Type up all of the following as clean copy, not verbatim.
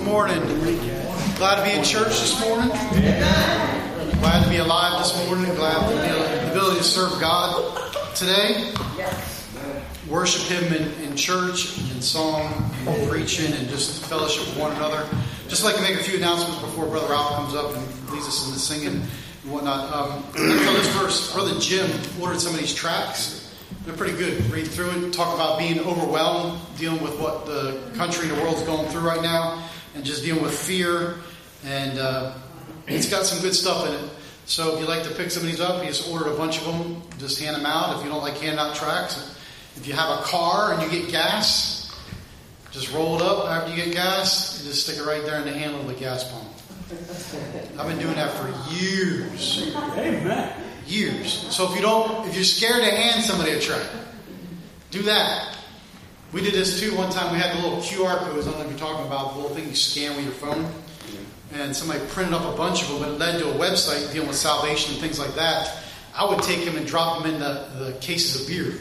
morning. Glad to be in church this morning. Glad to be alive this morning. Glad to be the ability to serve God today. Worship Him in church, in song, in preaching, and just fellowship with one another. Just like to make a few announcements before Brother Ralph comes up and leads us into singing and whatnot. This verse, Brother Jim ordered some of these tracts. They're pretty good. Read through it. Talk about being overwhelmed, dealing with what the country and the world's going through right now, and just dealing with fear. And it's got some good stuff in it. So if you like to pick some of these up, he just ordered a bunch of them. Just hand them out. If you don't like handing out tracts, if you have a car and you get gas, just roll it up after you get gas and just stick it right there in the handle of the gas pump. I've been doing that for years. Amen. Years. So if you're scared to hand somebody a tract, do that. We did this too one time. We had the little QR codes. I don't know if you're talking about the little thing you scan with your phone. And somebody printed up a bunch of them, and it led to a website dealing with salvation and things like that. I would take them and drop them in the cases of beer.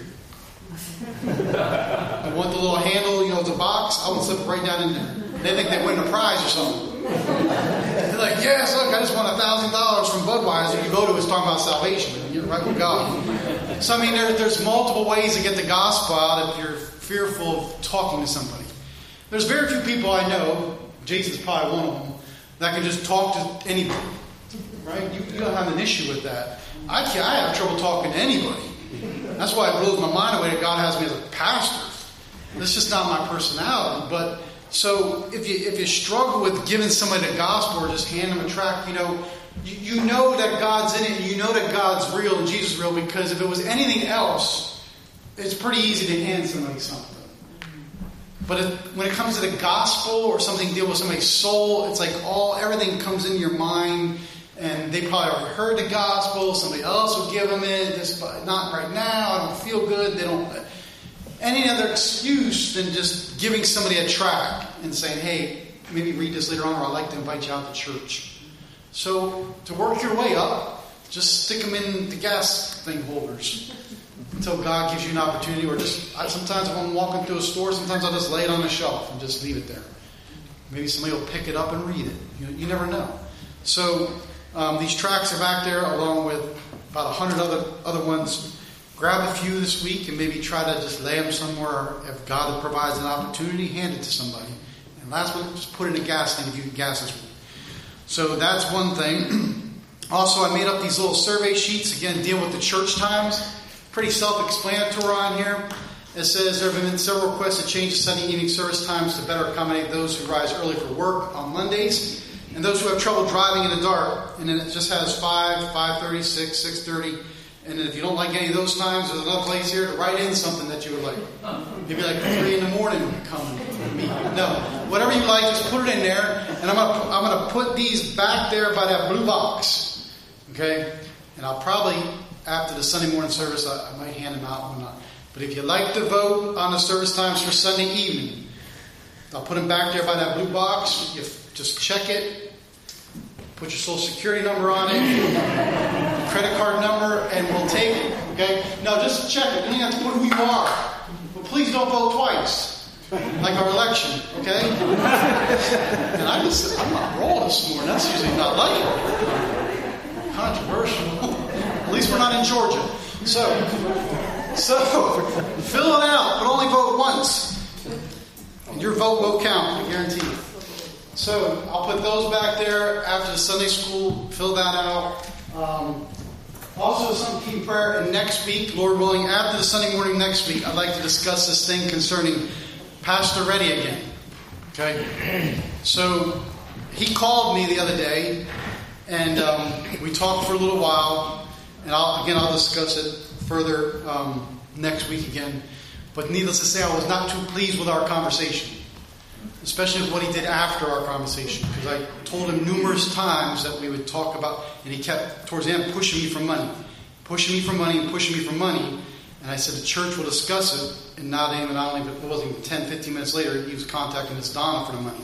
I want the little handle, the box. I would slip it right down in there. They think they win a prize or something. They're like, yes, look, I just won $1,000 from Budweiser. You go to it's talking about salvation. And you're right with God. So, I mean, there's multiple ways to get the gospel out if you're fearful of talking to somebody. There's very few people I know, Jason's probably one of them, that can just talk to anybody. Right? You don't have an issue with that. I have trouble talking to anybody. That's why it blows my mind away that God has me as a pastor. That's just not my personality. But so if you struggle with giving somebody the gospel or just hand them a tract, you know that God's in it. You know that God's real and Jesus is real, because if it was anything else, it's pretty easy to hand somebody something. But when it comes to the gospel or something to deal with somebody's soul, it's like everything comes into your mind. And they probably already heard the gospel. Somebody else will give them it. Just not right now. I don't feel good. They don't. Any other excuse than just giving somebody a tract and saying, "Hey, maybe read this later on, or I'd like to invite you out to church." So to work your way up, just stick them in the gas thing holders until God gives you an opportunity. Or sometimes if I'm walking through a store, sometimes I'll just lay it on the shelf and just leave it there. Maybe somebody will pick it up and read it. You never know. So. These tracts are back there along with about 100 other ones. Grab a few this week and maybe try to just lay them somewhere. If God provides an opportunity, hand it to somebody. And last one, just put it in a gas tank if you can gas this week. So that's one thing. Also, I made up these little survey sheets. Again, dealing with the church times. Pretty self-explanatory on here. It says there have been several requests to change the Sunday evening service times to better accommodate those who rise early for work on Mondays. And those who have trouble driving in the dark. And then it just has 5, 5:30, 6, 6:30. And then if you don't like any of those times, there's another place here to write in something that you would like. Maybe like 3 in the morning come and meet. No, whatever you like, just put it in there. And I'm gonna put these back there by that blue box. Okay? And I'll probably, after the Sunday morning service, I might hand them out or not. But if you like to vote on the service times for Sunday evening, I'll put them back there by that blue box. Just check it. Put your social security number on it, credit card number, and we'll take it. Okay? No, just check it. You don't have to put who you are. But please don't vote twice, like our election. Okay? And I'm not rolling this morning. That's usually not like it. Controversial. At least we're not in Georgia. So fill it out, but only vote once. And your vote will count, I guarantee you. So I'll put those back there after the Sunday school. Fill that out. Also, something to keep in prayer. And next week, Lord willing, after the Sunday morning next week, I'd like to discuss this thing concerning Pastor Reddy again. Okay? So he called me the other day, and we talked for a little while. And I'll discuss it further next week again. But needless to say, I was not too pleased with our conversation. Especially with what he did after our conversation. Because I told him numerous times that we would talk about, and he kept, towards the end, pushing me for money. Pushing me for money and pushing me for money. And I said, the church will discuss it. And not only, but it wasn't even 10, 15 minutes later, he was contacting Miss Donna for the money.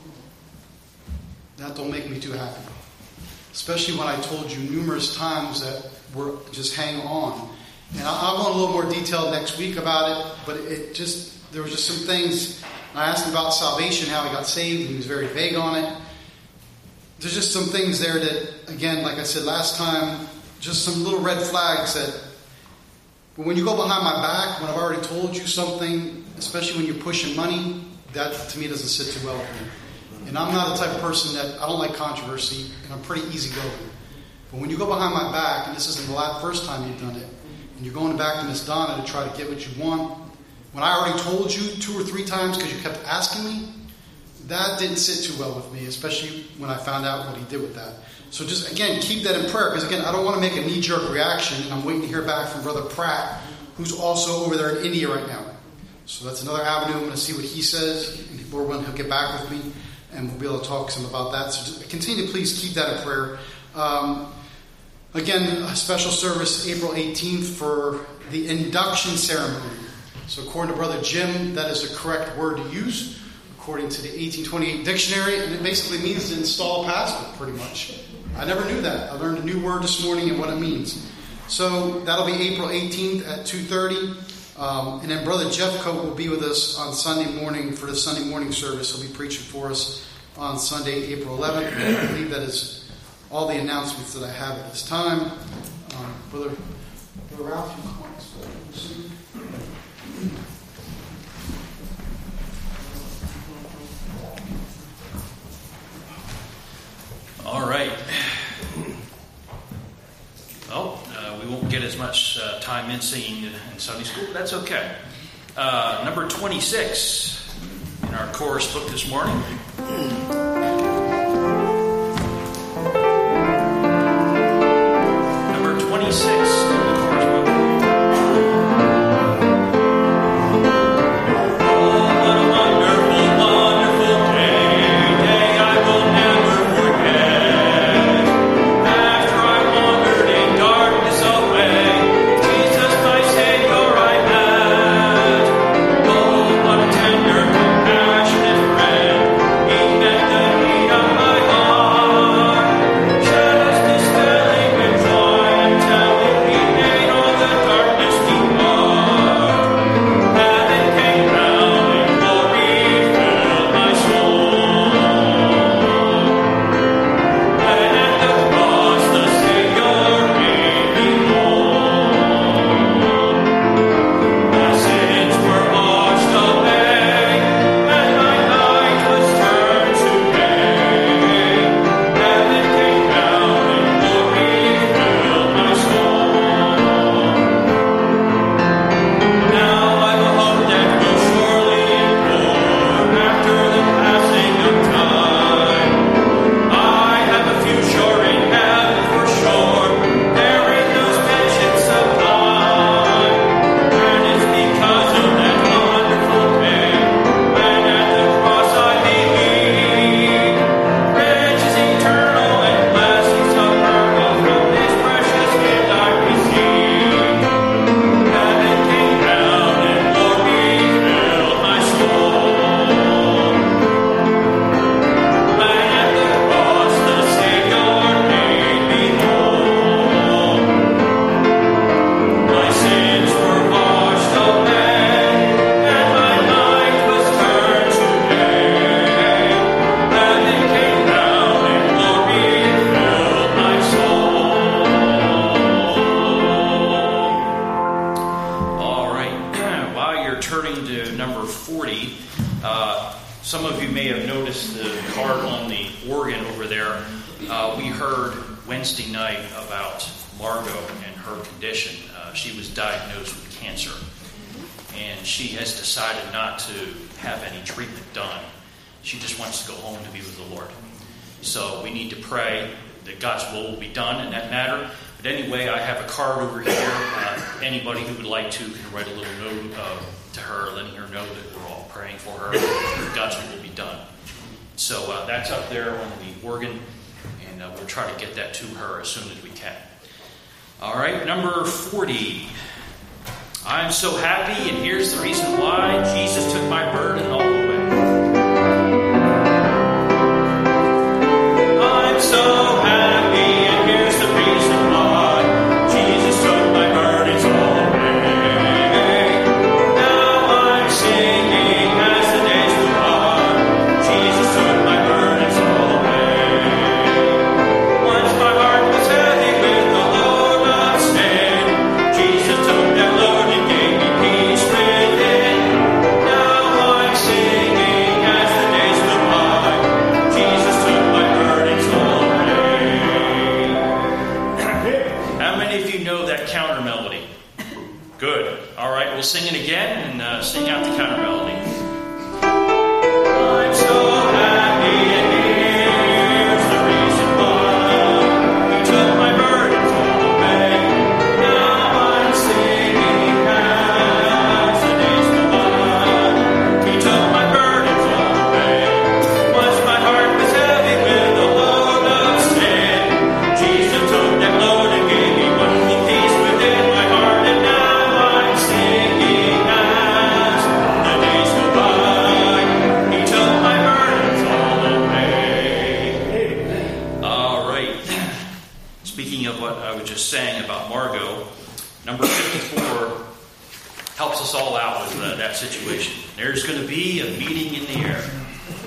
That don't make me too happy. Especially when I told you numerous times that we're just hang on. And I want a little more detail next week about it. But there was just some things I asked him about salvation, how he got saved, and he was very vague on it. There's just some things there that, again, like I said last time, just some little red flags that, but when you go behind my back, when I've already told you something, especially when you're pushing money, that to me doesn't sit too well with me. And I'm not the type of person that, I don't like controversy, and I'm pretty easygoing. But when you go behind my back, and this isn't the first time you've done it, and you're going back to Miss Donna to try to get what you want, when I already told you 2 or 3 times because you kept asking me, that didn't sit too well with me, especially when I found out what he did with that. So just, again, keep that in prayer, because, again, I don't want to make a knee-jerk reaction, and I'm waiting to hear back from Brother Pratt, who's also over there in India right now. So that's another avenue. I'm going to see what he says, and Lord willing, he'll get back with me, and we'll be able to talk to him about that. So just continue to please keep that in prayer. Again, a special service April 18th for the induction ceremony. So according to Brother Jim, that is the correct word to use, according to the 1828 dictionary, and it basically means to install a pastor, pretty much. I never knew that. I learned a new word this morning and what it means. So that'll be April 18th at 2:30. And then Brother Jeff Coate will be with us on Sunday morning for the Sunday morning service. He'll be preaching for us on Sunday, April 11th. And I believe that is all the announcements that I have at this time. Brother Ralph, you want to speak? All right. Well, we won't get as much time in singing in Sunday school, but that's okay. Number 26 in our chorus book this morning. Number 26 in the chorus book. Some of you may have noticed the card on the organ over there. We heard Wednesday night about Margot and her condition. She was diagnosed with cancer, and she has decided not to have any treatment done. She just wants to go home to be with the Lord. So we need to pray that God's will be done in that matter. But anyway, I have a card over here. Anybody who would like to can write a little note to her, letting her know that we're all praying for her. God's will be done. So that's up there on the organ, and we'll try to get that to her as soon as we can. All right, number 40. I'm so happy, and here's the reason why. Jesus took my burden all the way. I'm so happy, and here's the reason why. Jesus took my burdens all the way. Now I'm singing as the days go that situation. There's going to be a meeting in the air.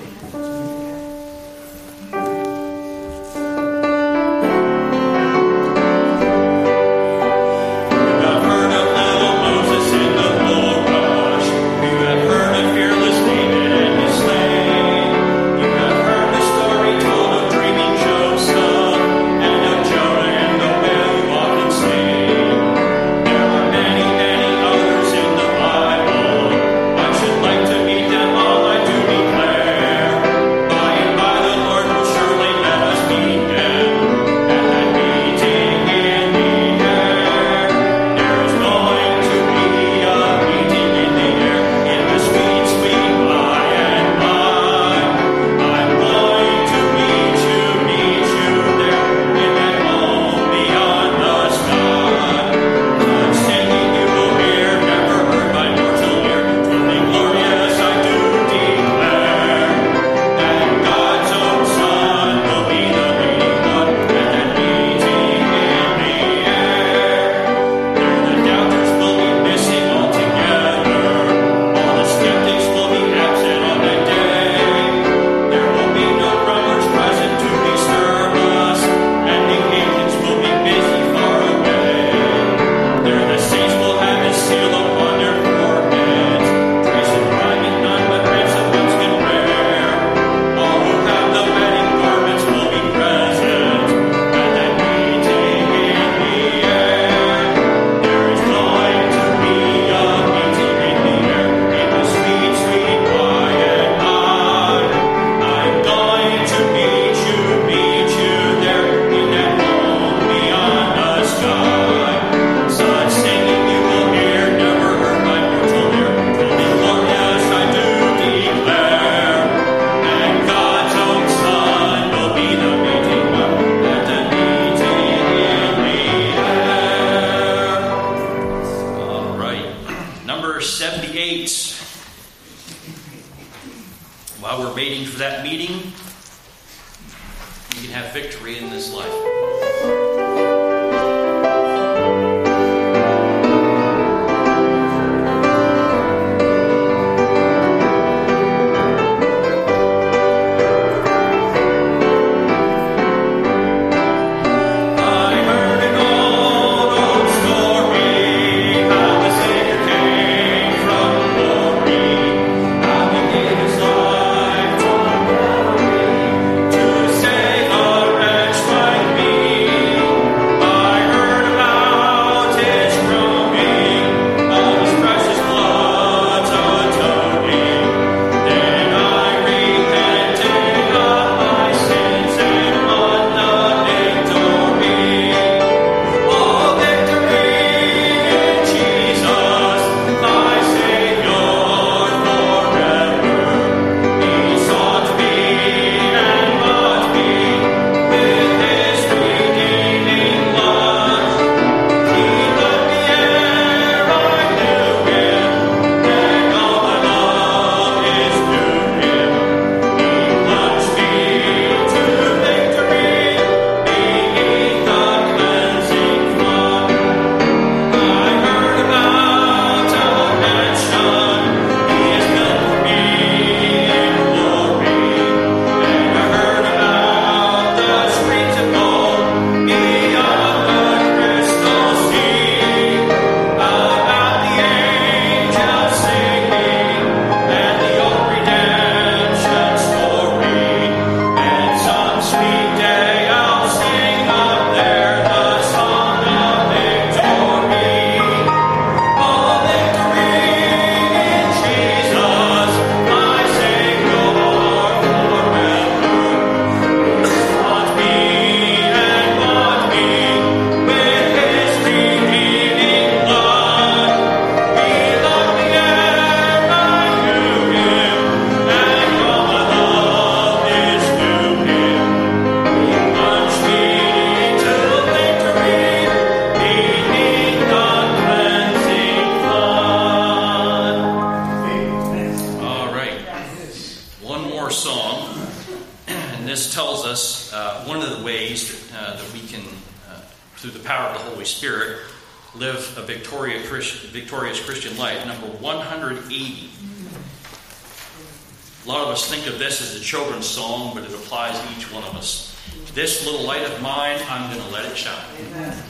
While we're waiting for that meeting, you can have victory in this life. live a victorious Christian life. Number 180. A lot of us think of this as a children's song, but it applies to each one of us. This little light of mine, I'm going to let it shine. Amen.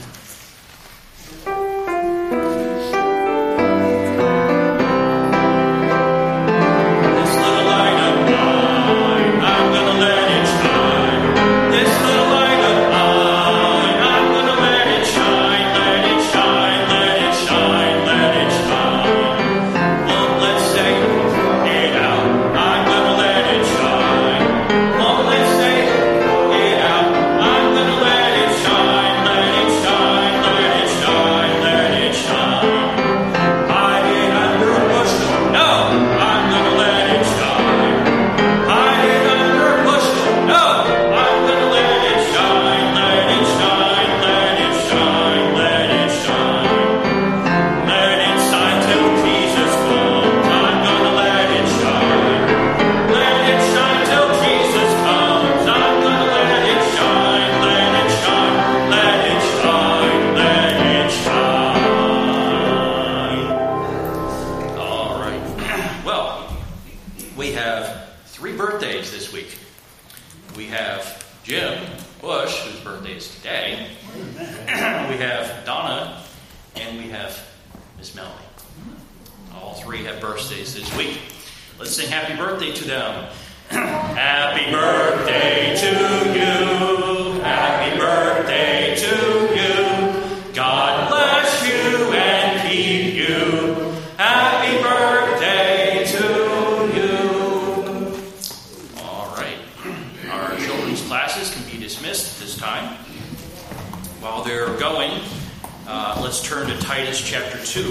Let's turn to Titus chapter 2.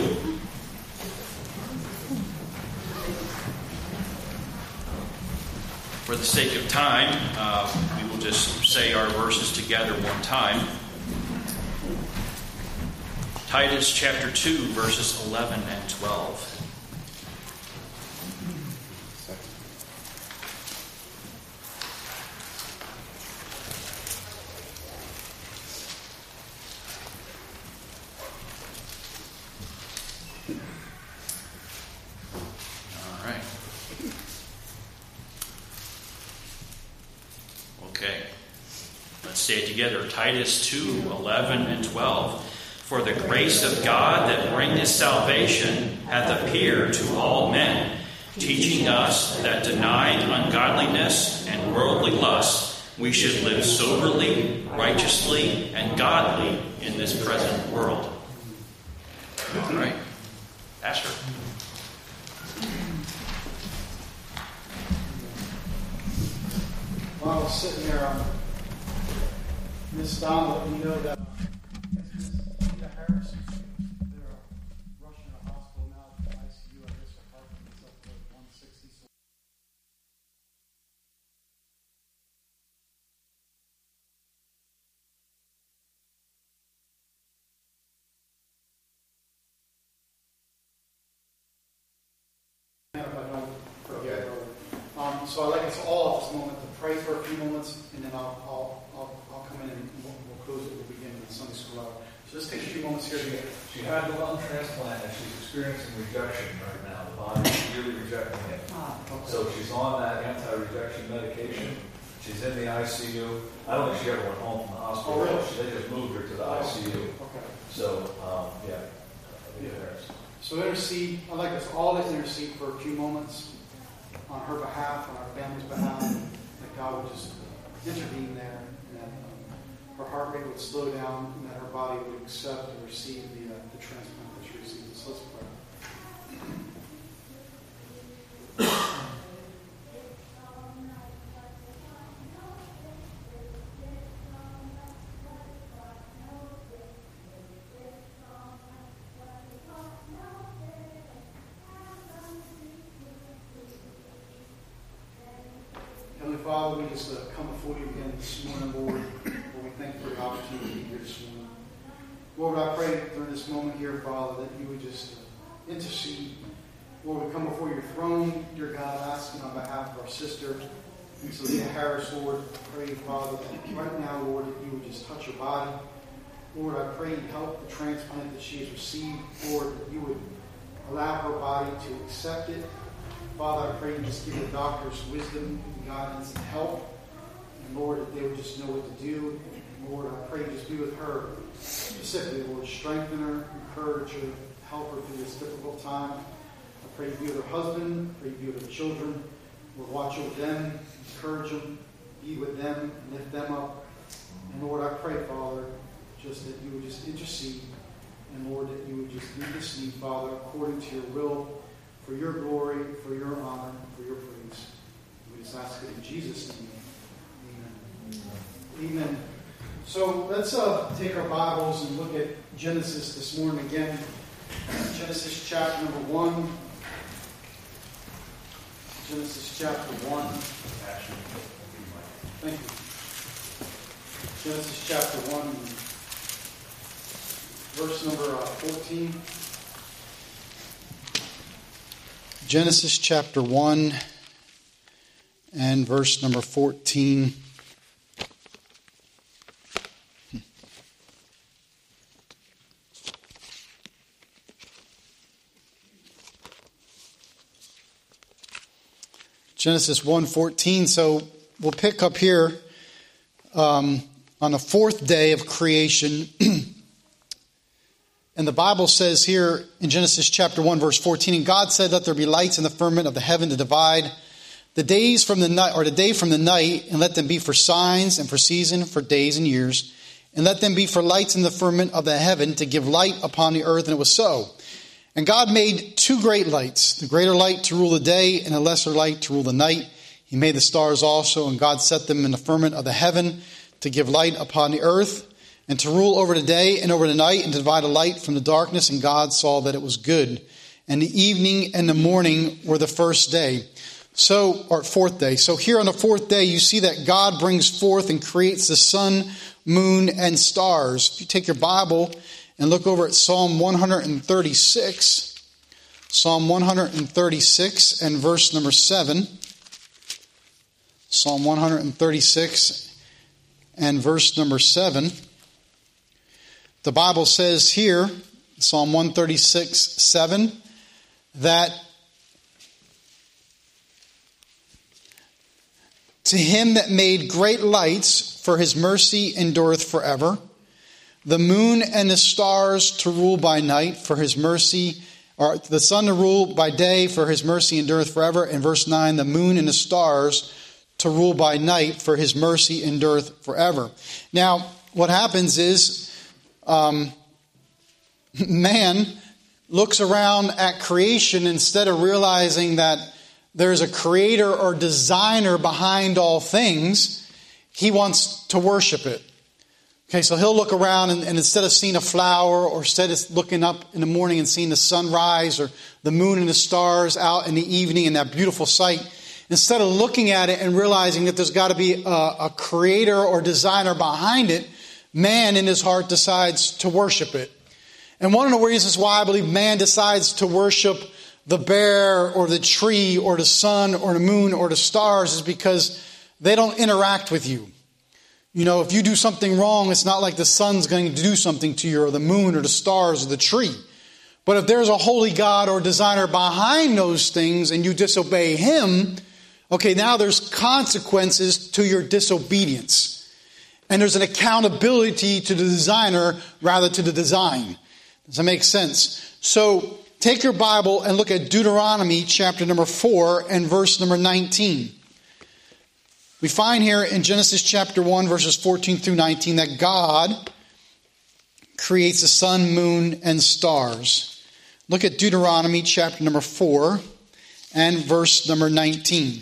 For the sake of time, we will just say our verses together one time. Titus chapter 2, verses 11 and 12. Say it together. Titus 2, 11 and 12. For the grace of God that bringeth salvation hath appeared to all men, teaching us that denying ungodliness and worldly lusts, we should live soberly, righteously, and godly in this present world. All right. Pastor. While I was sitting there on Miss Donna, you know that Anita Harris, they're rushing to the hospital now to the ICU. I guess her heart is up to 160. So if I don't forget. So I'd like us all at this moment to pray for a few moments, and then I'll come in and we'll close it. We'll begin the Sunday school hour. So just take a few moments here to get. She had the lung transplant and she's experiencing rejection right now. The body is really rejecting it. Okay. So she's on that anti-rejection medication. She's in the ICU. I don't think she ever went home from the hospital. Oh, really? They just moved her to the ICU. Okay. So, yeah. So intercede. I'd like us all to intercede for a few moments on her behalf, on our family's behalf, that God would just intervene there, and that her heart rate would slow down, and that her body would accept and receive the transplant that she received. So let's pray. Heavenly Father, we just come before you again this morning, Lord. Lord, we thank you for the opportunity to be here this morning. Lord, I pray during this moment here, Father, that you would just intercede. Lord, we come before your throne, dear God, asking on behalf of our sister, Anita Harris, Lord. I pray, Father, that right now, Lord, that you would just touch her body. Lord, I pray you help the transplant that she has received. Lord, that you would allow her body to accept it. Father, I pray you just give the doctors wisdom, guidance, and help. And Lord, that they would just know what to do. And Lord, I pray you just be with her. Specifically, Lord, strengthen her, encourage her, help her through this difficult time. I pray you be with her husband, I pray you be with her children. Lord, watch over them, encourage them, be with them, lift them up. And Lord, I pray, Father, just that you would just intercede. And Lord, that you would just intercede, Father, according to your will, for your glory, for your honor, for your praise. We just ask it in Jesus' name. Amen. Amen. So let's take our Bibles and look at Genesis this morning again. Genesis chapter number 1. Genesis chapter 1. Thank you. Genesis chapter 1, verse number 14. Genesis chapter 1 and verse number 14. Genesis 1:14. So we'll pick up here on the fourth day of creation. And the Bible says here in Genesis chapter 1, verse 14, and God said, let there be lights in the firmament of the heaven to divide the days from the night, or the day from the night, and let them be for signs and for season, for days and years. And let them be for lights in the firmament of the heaven to give light upon the earth. And it was so. And God made two great lights, the greater light to rule the day and a lesser light to rule the night. He made the stars also, and God set them in the firmament of the heaven to give light upon the earth, and to rule over the day and over the night, and to divide the light from the darkness. And God saw that it was good. And the evening and the morning were the first day. So, or fourth day. So here on the fourth day, you see that God brings forth and creates the sun, moon, and stars. If you take your Bible and look over at Psalm 136, Psalm 136 and verse number 7. Psalm 136 and verse number 7. The Bible says here, Psalm 136, 7, that to him that made great lights, for his mercy endureth forever. The moon and the stars to rule by night, for his mercy, or the sun to rule by day, for his mercy endureth forever. And verse 9, the moon and the stars to rule by night, for his mercy endureth forever. Now, what happens is, man looks around at creation instead of realizing that there's a creator or designer behind all things. He wants to worship it. Okay, so he'll look around and instead of seeing a flower, or instead of looking up in the morning and seeing the sunrise or the moon and the stars out in the evening and that beautiful sight, instead of looking at it and realizing that there's got to be a creator or designer behind it, man in his heart decides to worship it. And one of the reasons why I believe man decides to worship the bear or the tree or the sun or the moon or the stars is because they don't interact with you. You know, if you do something wrong, it's not like the sun's going to do something to you, or the moon or the stars or the tree. But if there's a holy God or designer behind those things and you disobey him, okay, now there's consequences to your disobedience. And there's an accountability to the designer rather to the design. Does that make sense? So take your Bible and look at Deuteronomy chapter number 4 and verse number 19. We find here in Genesis chapter 1 verses 14 through 19 that God creates the sun, moon, and stars. Look at Deuteronomy chapter number 4 and verse number 19.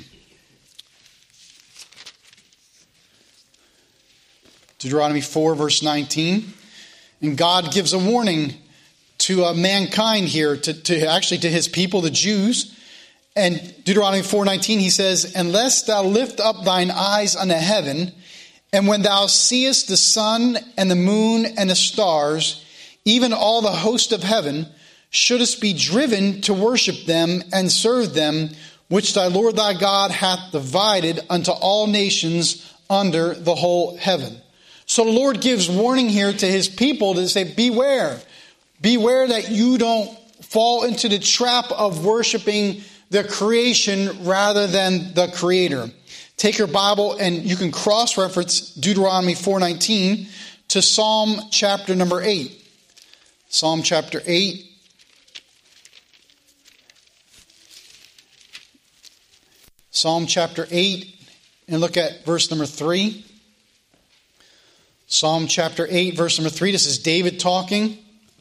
Deuteronomy 4, verse 19. And God gives a warning to mankind here, to his people, the Jews. And Deuteronomy 4:19, he says, unless thou lift up thine eyes unto heaven, and when thou seest the sun and the moon and the stars, even all the host of heaven, shouldest be driven to worship them and serve them, which thy Lord thy God hath divided unto all nations under the whole heaven. So the Lord gives warning here to his people to say, beware. Beware that you don't fall into the trap of worshiping the creation rather than the Creator. Take your Bible and you can cross-reference Deuteronomy 4:19 to Psalm chapter number 8. Psalm chapter 8. Psalm chapter 8, and look at verse number 3. Psalm chapter 8, verse number 3. This is David talking.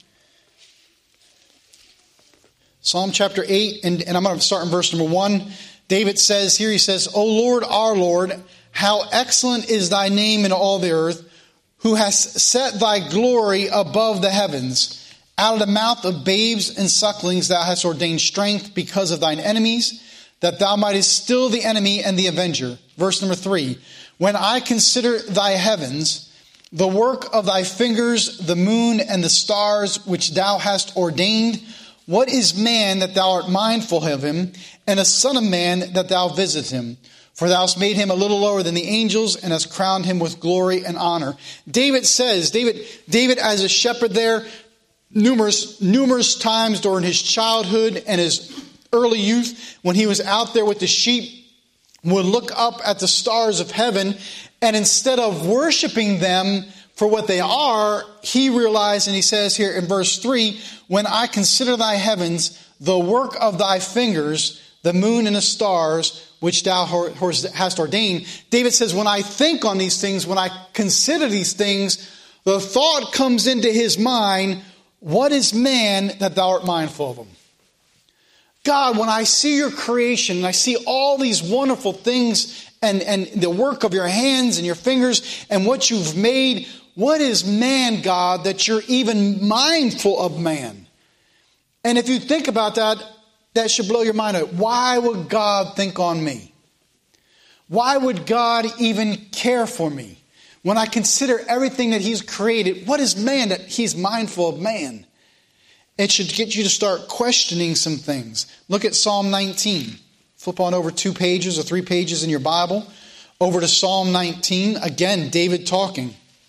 Psalm chapter 8, and I'm going to start in verse number 1. David says here, he says, O Lord, our Lord, how excellent is thy name in all the earth, who has set thy glory above the heavens. Out of the mouth of babes and sucklings thou hast ordained strength because of thine enemies, that thou mightest still the enemy and the avenger. Verse number 3. When I consider thy heavens, the work of thy fingers, the moon and the stars which thou hast ordained, what is man that thou art mindful of him, and a son of man that thou visit him? For thou hast made him a little lower than the angels, and hast crowned him with glory and honor. David says, David as a shepherd there, numerous times during his childhood and his early youth, when he was out there with the sheep, would look up at the stars of heaven, and instead of worshiping them for what they are, he realized, and he says here in verse 3, when I consider thy heavens, the work of thy fingers, the moon and the stars, which thou hast ordained. David says, when I think on these things, when I consider these things, the thought comes into his mind, what is man that thou art mindful of him? God, when I see your creation, and I see all these wonderful things and the work of your hands and your fingers and what you've made, what is man, God, that you're even mindful of man? And if you think about that, that should blow your mind out. Why would God think on me? Why would God even care for me? When I consider everything that he's created, what is man that he's mindful of man? It should get you to start questioning some things. Look at Psalm 19. Flip on over 2 pages or 3 pages in your Bible. Over to Psalm 19. Again, David talking.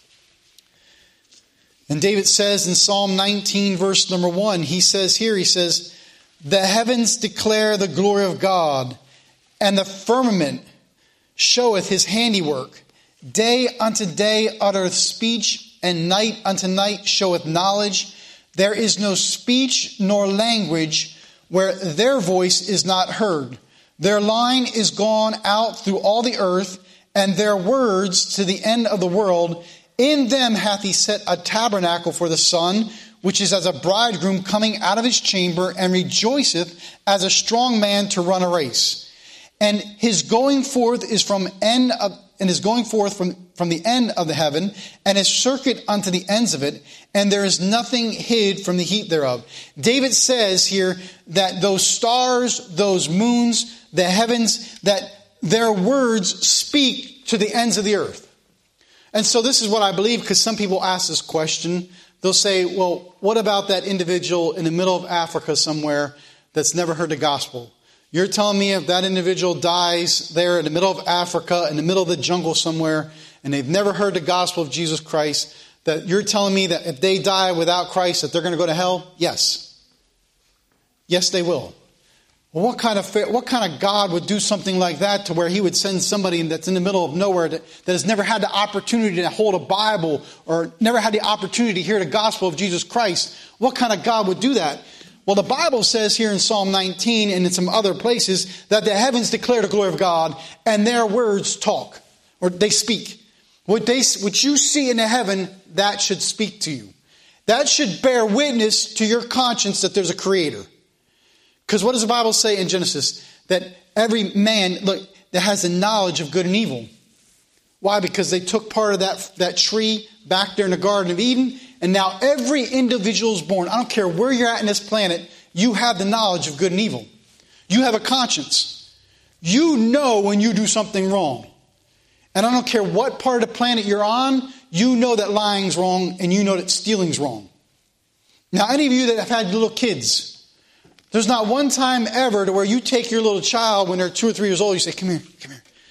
And David says in Psalm 19, verse number 1, he says, the heavens declare the glory of God, and the firmament showeth his handiwork. Day unto day uttereth speech, and night unto night showeth knowledge. There is no speech nor language where their voice is not heard. Their line is gone out through all the earth, and their words to the end of the world. In them hath he set a tabernacle for the sun, which is as a bridegroom coming out of his chamber, and rejoiceth as a strong man to run a race. And his going forth is from the end of the heaven, and his circuit unto the ends of it, and there is nothing hid from the heat thereof. David says here that those stars, those moons, the heavens, that their words speak to the ends of the earth. And so this is what I believe, because some people ask this question. They'll say, well, what about that individual in the middle of Africa somewhere that's never heard the gospel? You're telling me if that individual dies there in the middle of Africa, in the middle of the jungle somewhere, and they've never heard the gospel of Jesus Christ, that you're telling me that if they die without Christ, that they're going to go to hell? Yes. Yes, they will. Well, what kind of God would do something like that to where he would send somebody that's in the middle of nowhere that has never had the opportunity to hold a Bible or never had the opportunity to hear the gospel of Jesus Christ? What kind of God would do that? Well, the Bible says here in Psalm 19 and in some other places that the heavens declare the glory of God and their words talk, or they speak. What you see in the heaven, that should speak to you. That should bear witness to your conscience that there's a creator. Because what does the Bible say in Genesis? That every man that has the knowledge of good and evil. Why? Because they took part of that tree back there in the Garden of Eden. And now every individual is born. I don't care where you're at in this planet. You have the knowledge of good and evil. You have a conscience. You know when you do something wrong. And I don't care what part of the planet you're on. You know that lying's wrong and you know that stealing's wrong. Now, any of you that have had little kids, there's not one time ever to where you take your little child when they're 2 or 3 years old, you say, come here.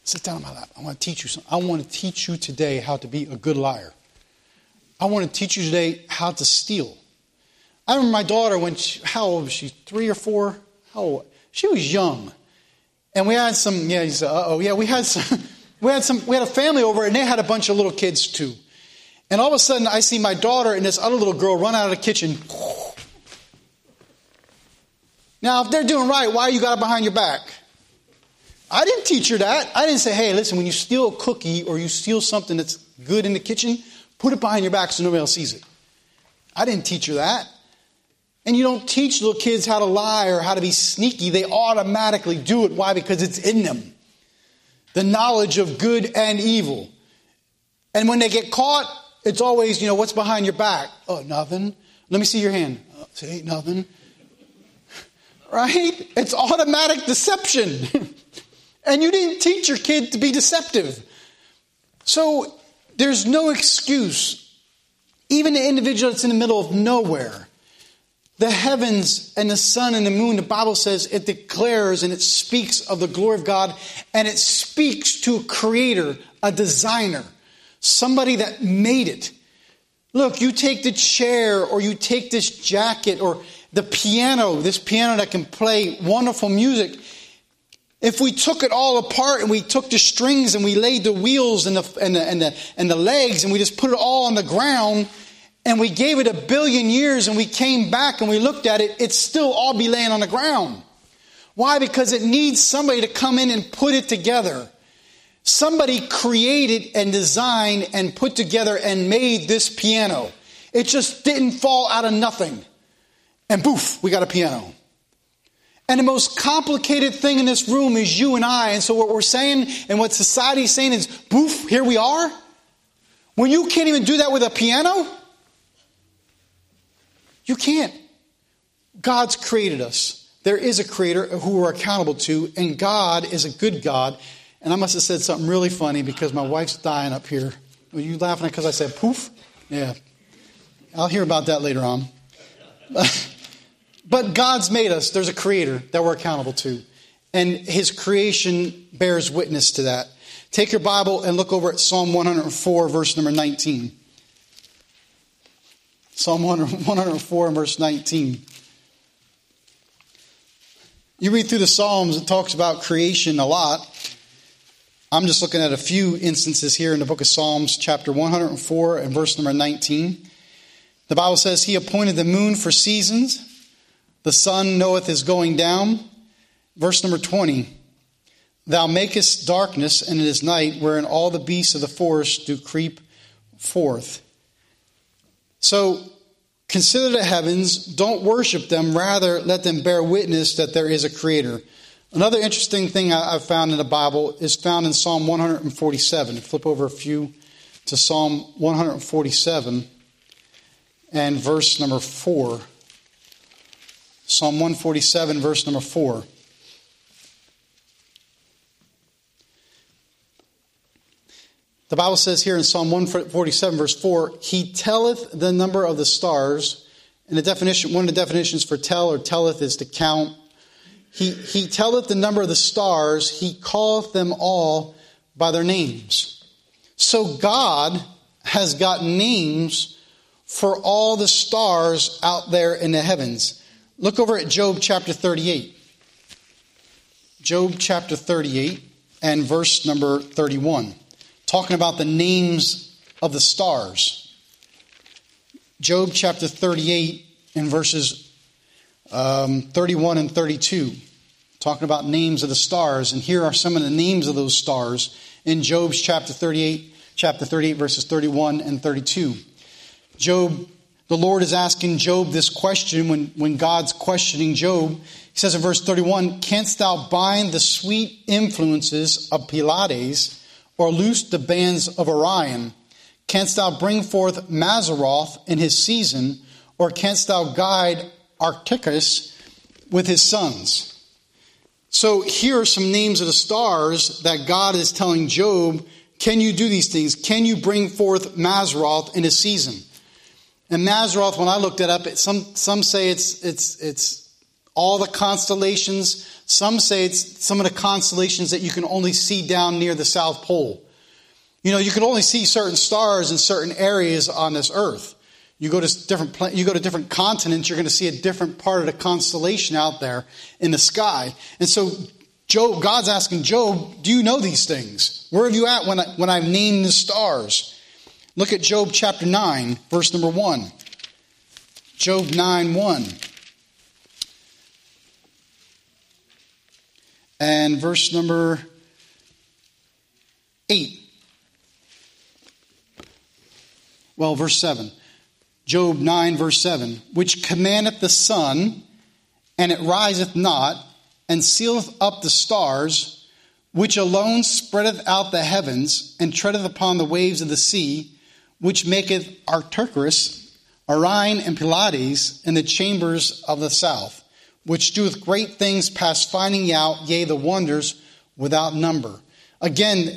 Sit down on my lap. I want to teach you something. I want to teach you today how to be a good liar. I want to teach you today how to steal. I remember my daughter how old was she? 3 or 4? How old? She was young. And we had some, he said, we had a family over and they had a bunch of little kids too. And all of a sudden I see my daughter and this other little girl run out of the kitchen. Now, if they're doing right, why you got it behind your back? I didn't teach her that. I didn't say, hey, listen, when you steal a cookie or you steal something that's good in the kitchen, put it behind your back so nobody else sees it. I didn't teach her that. And you don't teach little kids how to lie or how to be sneaky. They automatically do it. Why? Because it's in them. The knowledge of good and evil. And when they get caught, it's always, what's behind your back? Oh, nothing. Let me see your hand. Oh, see, nothing. Right? It's automatic deception. And you didn't teach your kid to be deceptive. So there's no excuse. Even the individual that's in the middle of nowhere. The heavens and the sun and the moon, the Bible says it declares and it speaks of the glory of God. And it speaks to a creator, a designer, somebody that made it. Look, you take the chair or you take this jacket or the piano, this piano that can play wonderful music. If we took it all apart and we took the strings and we laid the wheels and the legs and we just put it all on the ground and we gave it 1 billion years and we came back and we looked at it, it'd still all be laying on the ground. Why? Because it needs somebody to come in and put it together. Somebody created and designed and put together and made this piano. It just didn't fall out of nothing. And poof, we got a piano. And the most complicated thing in this room is you and I. And so what we're saying and what society is saying is, poof, here we are. When you can't even do that with a piano, you can't. God's created us. There is a creator who we're accountable to, and God is a good God. And I must have said something really funny because my wife's dying up here. Were you laughing because I said poof? Yeah. I'll hear about that later on. But God's made us. There's a creator that we're accountable to. And his creation bears witness to that. Take your Bible and look over at Psalm 104, verse number 19. Psalm 104 and verse 19. You read through the Psalms, it talks about creation a lot. I'm just looking at a few instances here in the book of Psalms, chapter 104 and verse number 19. The Bible says, he appointed the moon for seasons. The sun knoweth his going down. Verse number 20. Thou makest darkness, and it is night, wherein all the beasts of the forest do creep forth. So, consider the heavens. Don't worship them. Rather, let them bear witness that there is a creator. Another interesting thing I've found in the Bible is found in Psalm 147. Flip over a few to Psalm 147 and verse number 4. Psalm 147, verse number 4. The Bible says here in Psalm 147, verse 4, he telleth the number of the stars. And the definition, one of the definitions for tell or telleth is to count. He telleth the number of the stars. He calleth them all by their names. So God has got names for all the stars out there in the heavens. Look over at Job chapter 38. Job chapter 38 and verse number 31. Talking about the names of the stars. Job chapter 38 and verses 31 and 32. Talking about names of the stars. And here are some of the names of those stars in Job's chapter 38 verses 31 and 32. Job, the Lord is asking Job this question when God's questioning Job. He says in verse 31, canst thou bind the sweet influences of Pylades, or loose the bands of Orion? Canst thou bring forth Mazzaroth in his season, or canst thou guide Arcturus with his sons? So here are some names of the stars that God is telling Job, can you do these things? Can you bring forth Mazzaroth in his season? And Mazzaroth, when I looked it up, some say it's all the constellations. Some say it's some of the constellations that you can only see down near the South Pole. You know, you can only see certain stars in certain areas on this earth. You go to different continents, you're going to see a different part of the constellation out there in the sky. And so God's asking Job, do you know these things? Where are you at when I've named the stars? Look at Job chapter 9, verse number 1. Job 9:1. And verse number 8. Well, verse 7. Job 9, verse 7. Which commandeth the sun, and it riseth not, and sealeth up the stars, which alone spreadeth out the heavens, and treadeth upon the waves of the sea, which maketh Arcturus, Orion, and Pleiades in the chambers of the south, which doeth great things past finding out, yea, the wonders without number. Again,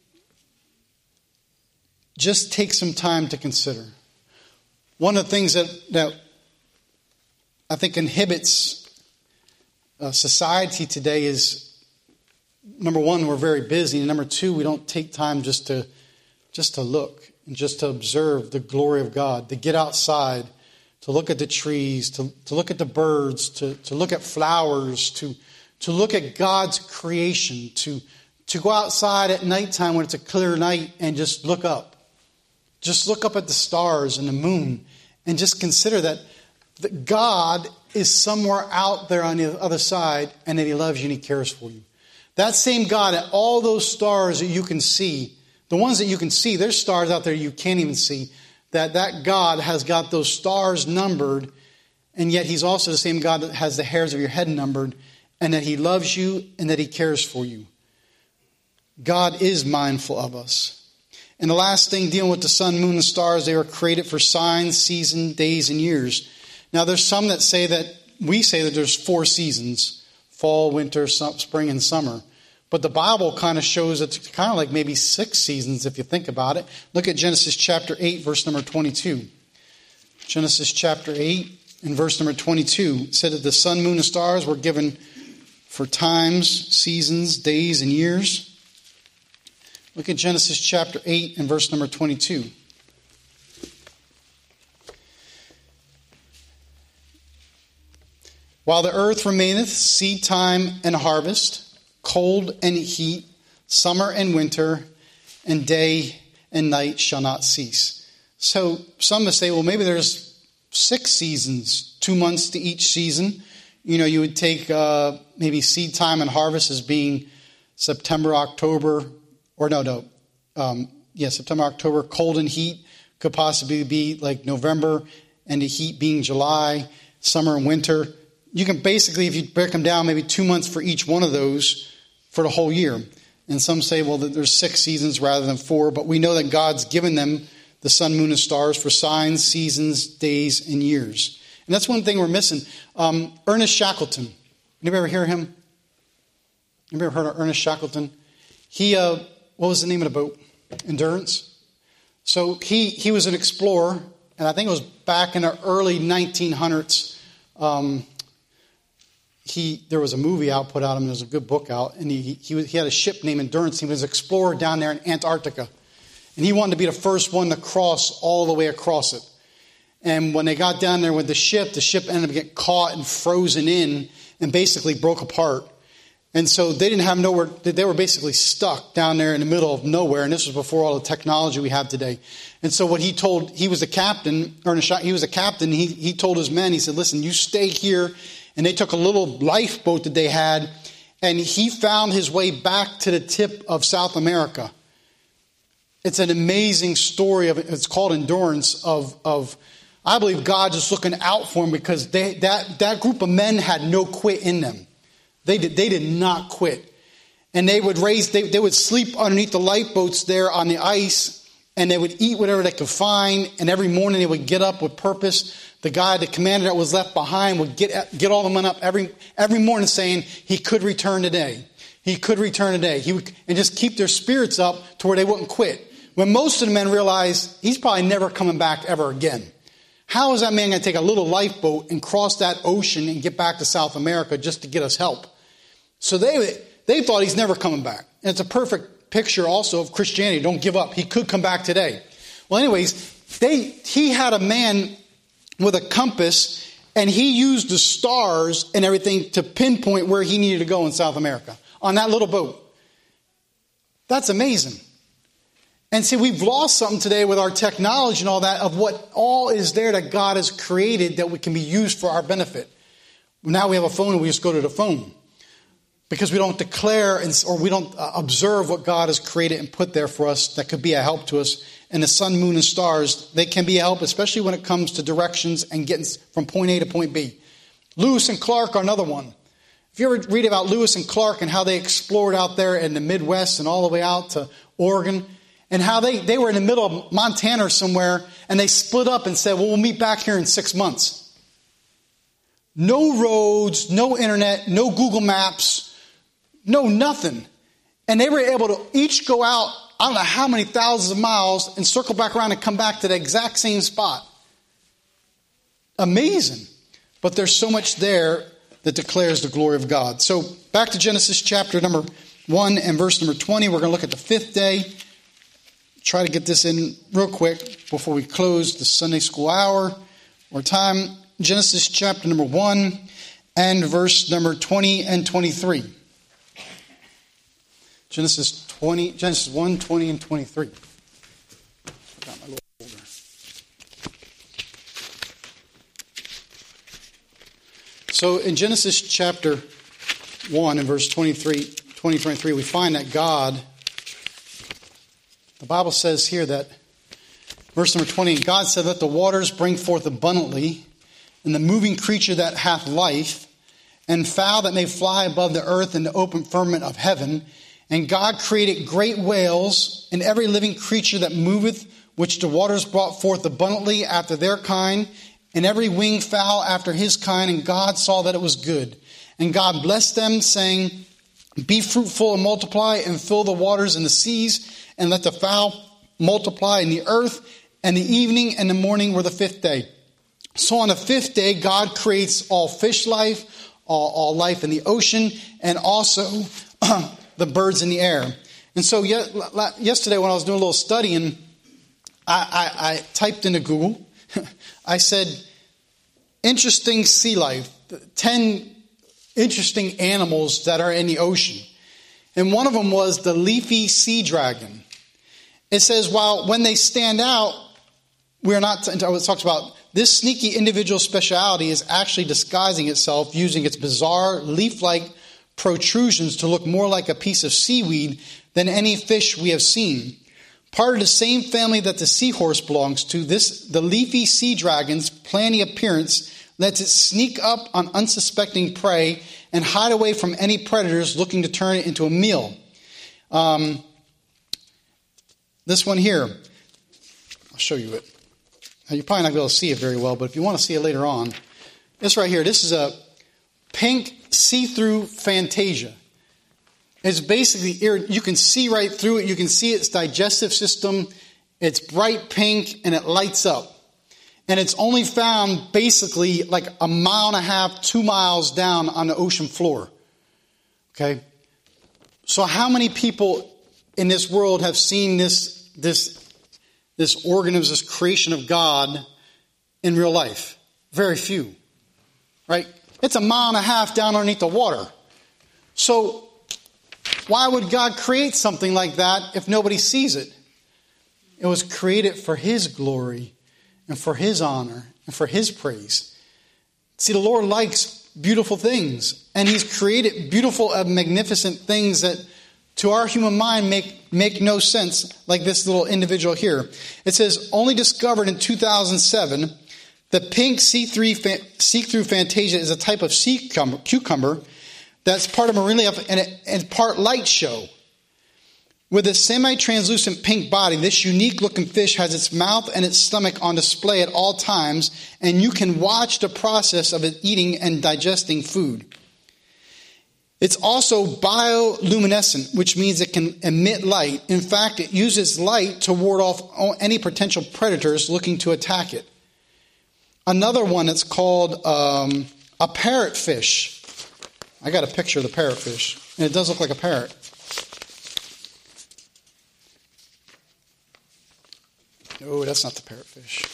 just take some time to consider. One of the things that I think inhibits society today is, number one, we're very busy, and number two, we don't take time just to look and just to observe the glory of God, to get outside, to look at the trees, to look at the birds, to look at flowers, to look at God's creation, to go outside at nighttime when it's a clear night and just look up. Just look up at the stars and the moon and just consider that God is somewhere out there on the other side and that He loves you and He cares for you. That same God, at all those stars that you can see, the ones that you can see, there's stars out there you can't even see, that God has got those stars numbered, and yet He's also the same God that has the hairs of your head numbered, and that He loves you and that He cares for you. God is mindful of us. And the last thing, dealing with the sun, moon, and stars, they were created for signs, seasons, days, and years. Now, there's some that say that, we say that there's 4 seasons, fall, winter, spring, and summer. But the Bible kind of shows it's kind of like maybe 6 seasons if you think about it. Look at Genesis chapter 8, verse number 22. Genesis chapter 8 and verse number 22 said that the sun, moon, and stars were given for times, seasons, days, and years. Look at Genesis chapter 8 and verse number 22. While the earth remaineth, seed time and harvest, cold and heat, summer and winter, and day and night shall not cease. So some would say, well, maybe there's 6 seasons, 2 months to each season. You know, you would take maybe seed time and harvest as being September, October, September, October. Cold and heat could possibly be like November, and the heat being July, summer and winter. You can basically, if you break them down, maybe 2 months for each one of those for the whole year. And some say, well, that there's 6 seasons rather than 4, but we know that God's given them the sun, moon, and stars for signs, seasons, days, and years. And that's one thing we're missing. Ernest Shackleton. Anybody ever hear him? Anybody ever heard of Ernest Shackleton? He, what was the name of the boat? Endurance. So he was an explorer, and I think it was back in the early 1900s. There was a movie out put out, and there was a good book out, and he had a ship named Endurance. He was an explorer down there in Antarctica, and he wanted to be the first one to cross all the way across it. And when they got down there with the ship ended up getting caught and frozen in and basically broke apart. And so they didn't have nowhere. They were basically stuck down there in the middle of nowhere. And this was before all the technology we have today. And so what he was the captain, he was a captain. He told his men, he said, listen, you stay here. And they took a little lifeboat that they had. And he found his way back to the tip of South America. It's an amazing story it's called Endurance of I believe God just looking out for him, because that group of men had no quit in them. They did not quit. And they would sleep underneath the lifeboats there on the ice, and they would eat whatever they could find, and every morning they would get up with purpose. The guy, the commander that was left behind, would get all the men up every morning saying he could return today. He could return today. And just keep their spirits up to where they wouldn't quit. When most of the men realized he's probably never coming back ever again. How is that man going to take a little lifeboat and cross that ocean and get back to South America just to get us help? So they thought he's never coming back. And it's a perfect picture also of Christianity. Don't give up. He could come back today. Well, anyways, he had a man with a compass, and he used the stars and everything to pinpoint where he needed to go in South America on that little boat. That's amazing. And see, we've lost something today with our technology and all that of what all is there that God has created that we can be used for our benefit. Now we have a phone and we just go to the phone because we don't declare or we don't observe what God has created and put there for us that could be a help to us. And the sun, moon, and stars, they can be a help, especially when it comes to directions and getting from point A to point B. Lewis and Clark are another one. If you ever read about Lewis and Clark and how they explored out there in the Midwest and all the way out to Oregon, and how they were in the middle of Montana or somewhere, and they split up and said, well, we'll meet back here in 6 months. No roads, no internet, no Google Maps, no nothing. And they were able to each go out, I don't know how many thousands of miles, and circle back around and come back to the exact same spot. Amazing. But there's so much there that declares the glory of God. So back to Genesis chapter number 1 and verse number 20. We're going to look at the 5th day. Try to get this in real quick before we close the Sunday school hour or time. Genesis chapter number 1 and verse number 20 and 23. Genesis 1, 20, and 23. Got my little folder. So in Genesis chapter 1 and verse 23, we find that God, the Bible says here that, verse number 20, God said, let the waters bring forth abundantly, and the moving creature that hath life, and fowl that may fly above the earth in the open firmament of heaven. And God created great whales, and every living creature that moveth, which the waters brought forth abundantly after their kind, and every winged fowl after his kind. And God saw that it was good. And God blessed them, saying, be fruitful and multiply, and fill the waters and the seas, and let the fowl multiply in the earth. And the evening and the morning were the 5th day. So on the 5th day, God creates all fish life, all life in the ocean, and also the birds in the air. And so yesterday when I was doing a little studying, I typed into Google, I said, interesting sea life, 10 interesting animals that are in the ocean. And one of them was the leafy sea dragon. It says, when they stand out, we're not, it talks about this sneaky individual speciality is actually disguising itself using its bizarre leaf-like protrusions to look more like a piece of seaweed than any fish we have seen. Part of the same family that the seahorse belongs to, the leafy sea dragon's planty appearance lets it sneak up on unsuspecting prey and hide away from any predators looking to turn it into a meal. This one here, I'll show you it. Now, you're probably not going to be able to see it very well, but if you want to see it later on, this right here, this is a pink see-through Fantasia. It's basically, you can see right through it. You can see its digestive system. It's bright pink and it lights up. And it's only found basically like 1.5 miles, 2 miles down on the ocean floor. Okay? So how many people in this world have seen this organism, this creation of God in real life? Very few. Right? It's 1.5 miles down underneath the water. So why would God create something like that if nobody sees it? It was created for His glory and for His honor and for His praise. See, the Lord likes beautiful things, and He's created beautiful and magnificent things that to our human mind make no sense, like this little individual here. It says, only discovered in 2007, the pink see-through Fantasia is a type of sea cucumber that's part of marine life and part light show. With a semi-translucent pink body, this unique-looking fish has its mouth and its stomach on display at all times, and you can watch the process of it eating and digesting food. It's also bioluminescent, which means it can emit light. In fact, it uses light to ward off any potential predators looking to attack it. another one that's called a parrotfish. I got a picture of the parrotfish, and it does look like a parrot. Oh, that's not the parrotfish.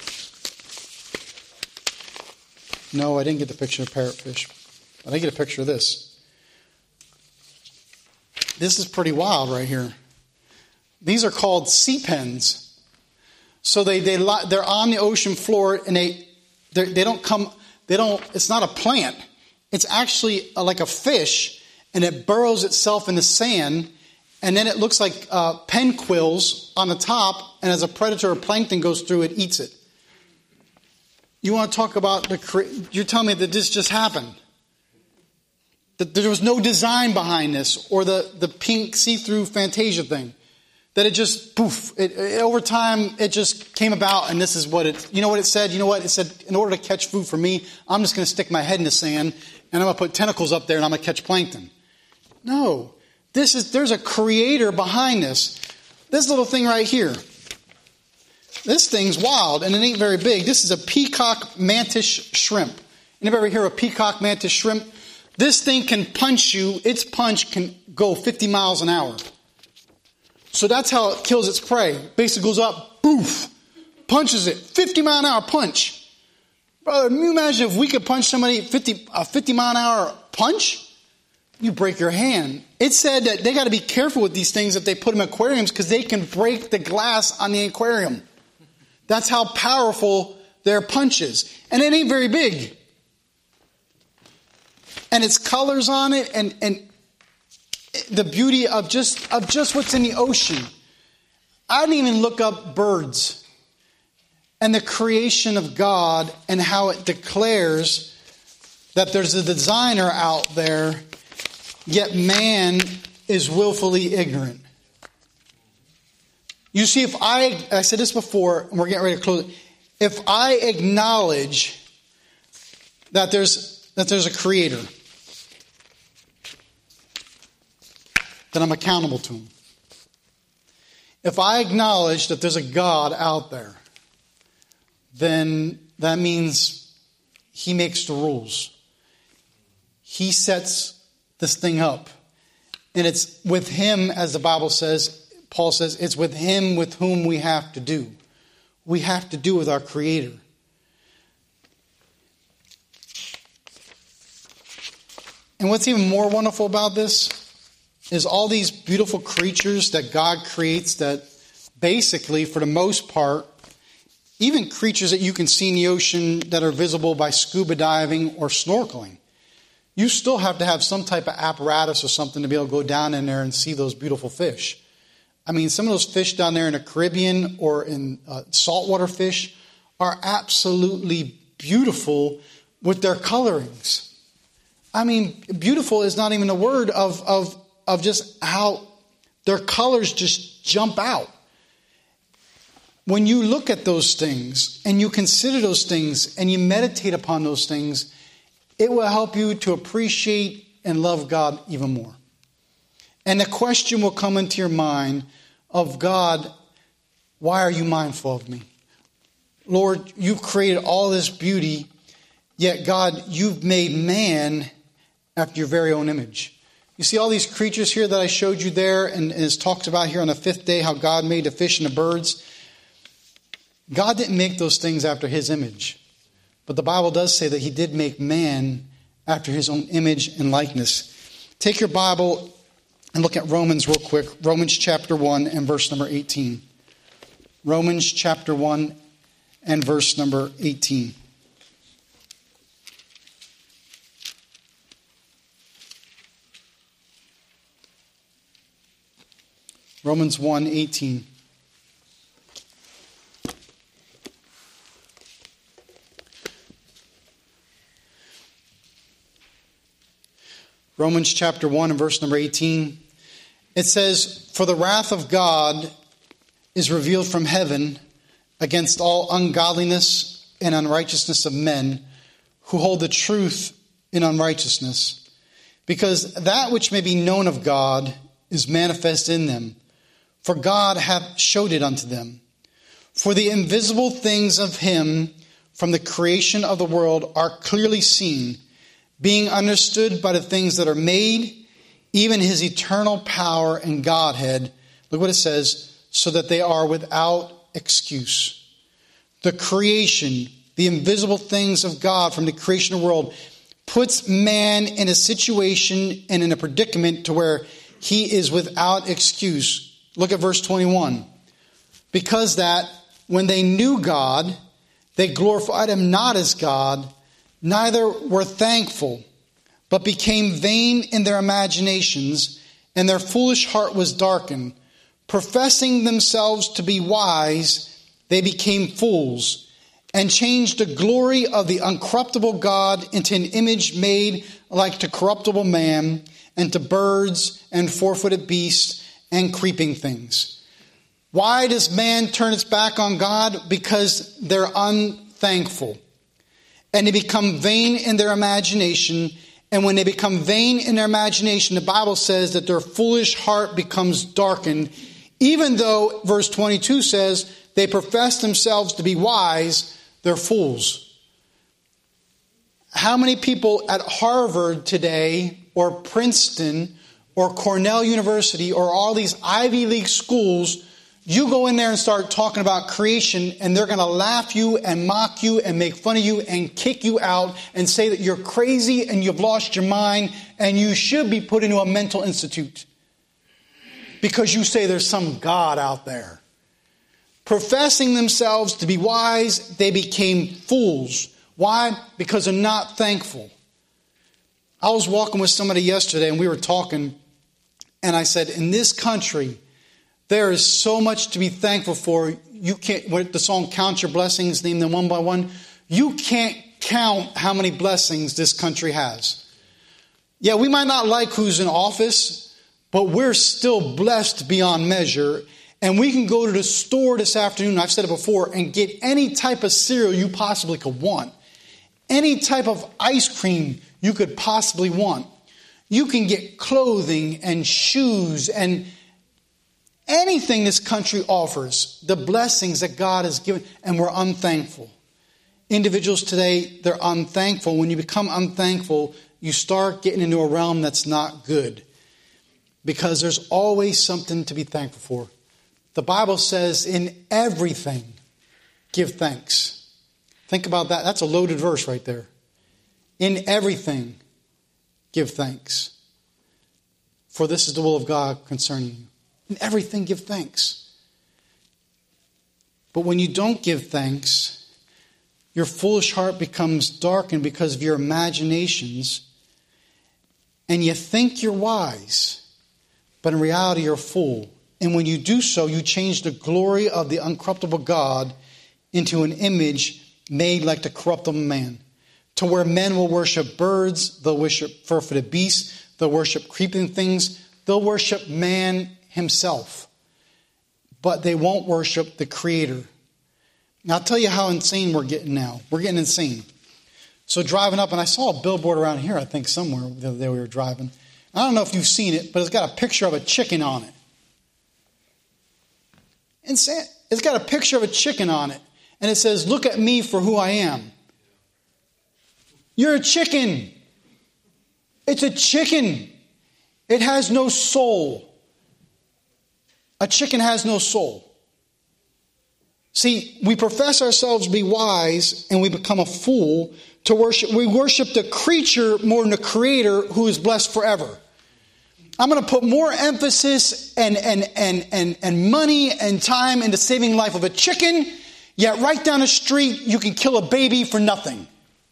No, I didn't get the picture of parrotfish. I did get a picture of this. This is pretty wild right here. These are called sea pens. So they're on the ocean floor, and they don't come. They don't. It's not a plant. It's actually like a fish, and it burrows itself in the sand, and then it looks like pen quills on the top. And as a predator or plankton goes through, it eats it. You want to talk about you're telling me that this just happened? That there was no design behind this, or the pink see-through Fantasia thing? That it just, poof, over time, it just came about, and this is what it, you know what it said? You know what? It said, in order to catch food for me, I'm just going to stick my head in the sand, and I'm going to put tentacles up there, and I'm going to catch plankton. No. There's a creator behind this. This little thing right here. This thing's wild, and it ain't very big. This is a peacock mantis shrimp. Anybody ever hear of a peacock mantis shrimp? This thing can punch you. Its punch can go 50 miles an hour. So that's how it kills its prey. Basically goes up, boof, punches it. 50 mile an hour punch. Brother, can you imagine if we could punch somebody a 50 mile an hour punch? You break your hand. It said that they got to be careful with these things that they put in aquariums because they can break the glass on the aquarium. That's how powerful their punch is. And it ain't very big. And its colors on it and the beauty of just what's in the ocean. I didn't even look up birds and the creation of God and how it declares that there's a designer out there, yet man is willfully ignorant. You see, if I said this before, and we're getting ready to close it. If I acknowledge that there's a creator, then I'm accountable to him. If I acknowledge that there's a God out there, then that means he makes the rules. He sets this thing up. And it's with him, as the Bible says, Paul says, it's with him with whom we have to do. We have to do with our Creator. And what's even more wonderful about this is all these beautiful creatures that God creates that basically, for the most part, even creatures that you can see in the ocean that are visible by scuba diving or snorkeling, you still have to have some type of apparatus or something to be able to go down in there and see those beautiful fish. I mean, some of those fish down there in the Caribbean or in saltwater fish are absolutely beautiful with their colorings. I mean, beautiful is not even a word of just how their colors just jump out. When you look at those things and you consider those things and you meditate upon those things, it will help you to appreciate and love God even more. And the question will come into your mind of, God, why are you mindful of me? Lord, you've created all this beauty, yet God, you've made man after your very own image. You see all these creatures here that I showed you there, and it's talked about here on the fifth day, how God made the fish and the birds. God didn't make those things after his image. But the Bible does say that he did make man after his own image and likeness. Take your Bible and look at Romans real quick. Romans chapter 1 and verse number 18. Romans chapter 1 and verse number 18. Romans 1:18. Romans chapter 1 and verse number 18. It says, "For the wrath of God is revealed from heaven against all ungodliness and unrighteousness of men who hold the truth in unrighteousness, because that which may be known of God is manifest in them, for God hath showed it unto them. For the invisible things of him from the creation of the world are clearly seen, being understood by the things that are made, even his eternal power and Godhead. Look what it says, so that they are without excuse. The creation, the invisible things of God from the creation of the world, puts man in a situation and in a predicament to where he is without excuse. Look at verse 21. Because that when they knew God, they glorified him not as God, neither were thankful, but became vain in their imaginations, and their foolish heart was darkened. Professing themselves to be wise, they became fools, and changed the glory of the uncorruptible God into an image made like to corruptible man, and to birds and four-footed beasts and creeping things. Why does man turn its back on God? Because they're unthankful. And they become vain in their imagination. And when they become vain in their imagination, the Bible says that their foolish heart becomes darkened. Even though, verse 22 says, they profess themselves to be wise, they're fools. How many people at Harvard today, or Princeton, or Cornell University, or all these Ivy League schools, you go in there and start talking about creation, and they're going to laugh you and mock you and make fun of you and kick you out and say that you're crazy and you've lost your mind and you should be put into a mental institute because you say there's some God out there. Professing themselves to be wise, they became fools. Why? Because they're not thankful. I was walking with somebody yesterday and we were talking, and I said, in this country, there is so much to be thankful for. You can't, what the song Count Your Blessings, name them one by one. You can't count how many blessings this country has. Yeah, we might not like who's in office, but we're still blessed beyond measure. And we can go to the store this afternoon, I've said it before, and get any type of cereal you possibly could want. Any type of ice cream you could possibly want. You can get clothing and shoes and anything this country offers, the blessings that God has given, and we're unthankful. Individuals today, they're unthankful. When you become unthankful, you start getting into a realm that's not good. Because there's always something to be thankful for. The Bible says, in everything, give thanks. Think about that. That's a loaded verse right there. In everything, give thanks. For this is the will of God concerning you. In everything, give thanks. But when you don't give thanks, your foolish heart becomes darkened because of your imaginations, and you think you're wise, but in reality you're a fool. And when you do so, you change the glory of the uncorruptible God into an image made like the corruptible man, to where men will worship birds, they'll worship four-footed beasts, they'll worship creeping things, they'll worship man himself, but they won't worship the Creator. Now, I'll tell you how insane we're getting now. We're getting insane. So driving up, and I saw a billboard around here, I think somewhere the other day we were driving. I don't know if you've seen it, but it's got a picture of a chicken on it. It's got a picture of a chicken on it. And it says, look at me for who I am. You're a chicken. It's a chicken. It has no soul. A chicken has no soul. See, we profess ourselves to be wise and we become a fool to worship. We worship the creature more than the Creator who is blessed forever. I'm going to put more emphasis and money and time into saving the life of a chicken, yet right down the street you can kill a baby for nothing.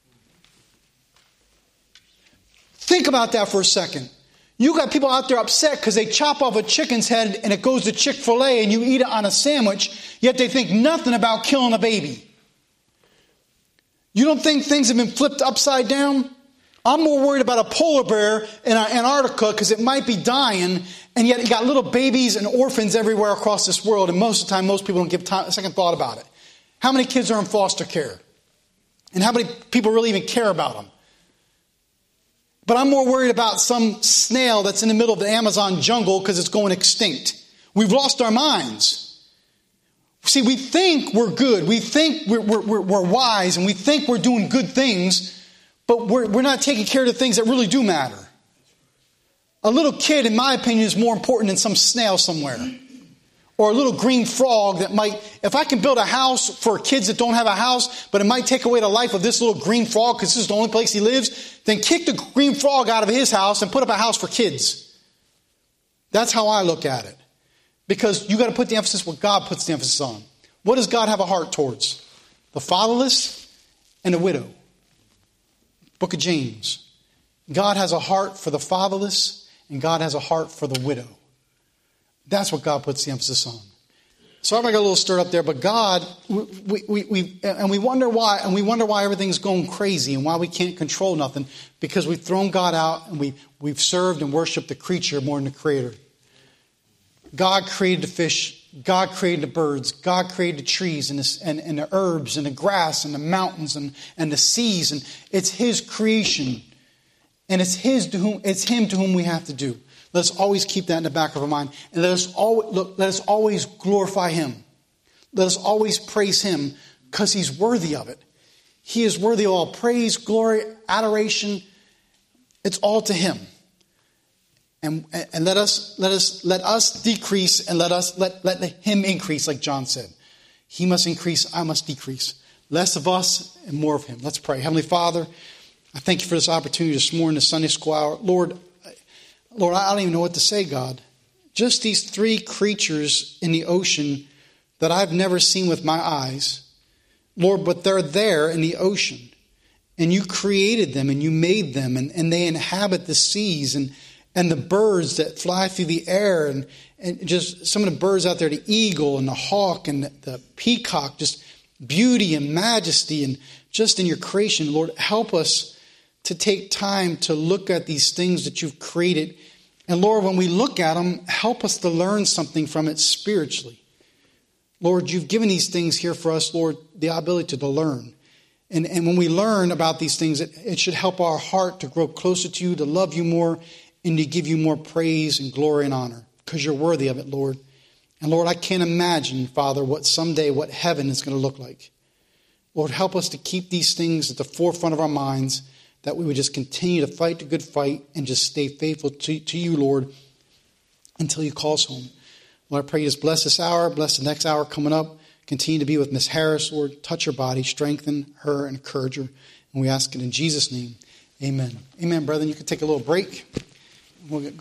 Think about that for a second. You got people out there upset because they chop off a chicken's head and it goes to Chick-fil-A and you eat it on a sandwich, yet they think nothing about killing a baby. You don't think things have been flipped upside down? I'm more worried about a polar bear in Antarctica because it might be dying, and yet you got little babies and orphans everywhere across this world, and most of the time, most people don't give a second thought about it. How many kids are in foster care? And how many people really even care about them? But I'm more worried about some snail that's in the middle of the Amazon jungle because it's going extinct. We've lost our minds. See, we think we're good. We think we're wise, and we think we're doing good things, but we're not taking care of the things that really do matter. A little kid, in my opinion, is more important than some snail somewhere. Or a little green frog that might, if I can build a house for kids that don't have a house, but it might take away the life of this little green frog because this is the only place he lives, then kick the green frog out of his house and put up a house for kids. That's how I look at it. Because you got to put the emphasis what God puts the emphasis on. What does God have a heart towards? The fatherless and the widow. Book of James. God has a heart for the fatherless and God has a heart for the widow. That's what God puts the emphasis on. Sorry if I got a little stirred up there, but God, we wonder why everything's going crazy and why we can't control nothing, because we've thrown God out and we've served and worshiped the creature more than the creator. God created the fish. God created the birds. God created the trees and the herbs and the grass and the mountains and the seas. And it's His creation. And it's Him to whom we have to do. Let us always keep that in the back of our mind. And let us always glorify Him. Let us always praise Him because He's worthy of it. He is worthy of all praise, glory, adoration. It's all to Him. And let us decrease and let Him increase, like John said. He must increase, I must decrease. Less of us and more of Him. Let's pray. Heavenly Father, I thank You for this opportunity this morning, the Sunday school hour. Lord, I don't even know what to say, God. Just these three creatures in the ocean that I've never seen with my eyes. Lord, but they're there in the ocean. And You created them and You made them and they inhabit the seas and the birds that fly through the air and just some of the birds out there, the eagle and the hawk and the peacock, just beauty and majesty and just in Your creation. Lord, help us to take time to look at these things that You've created. And Lord, when we look at them, help us to learn something from it spiritually. Lord, You've given these things here for us, Lord, the ability to learn. And when we learn about these things, it should help our heart to grow closer to You, to love You more, and to give You more praise and glory and honor, because You're worthy of it, Lord. And Lord, I can't imagine, Father, what heaven is going to look like. Lord, help us to keep these things at the forefront of our minds, that we would just continue to fight the good fight and just stay faithful to You, Lord, until You call us home. Lord, I pray You just bless this hour, bless the next hour coming up. Continue to be with Miss Harris, Lord. Touch her body, strengthen her, and encourage her. And we ask it in Jesus' name. Amen. Amen, brethren. You can take a little break. We'll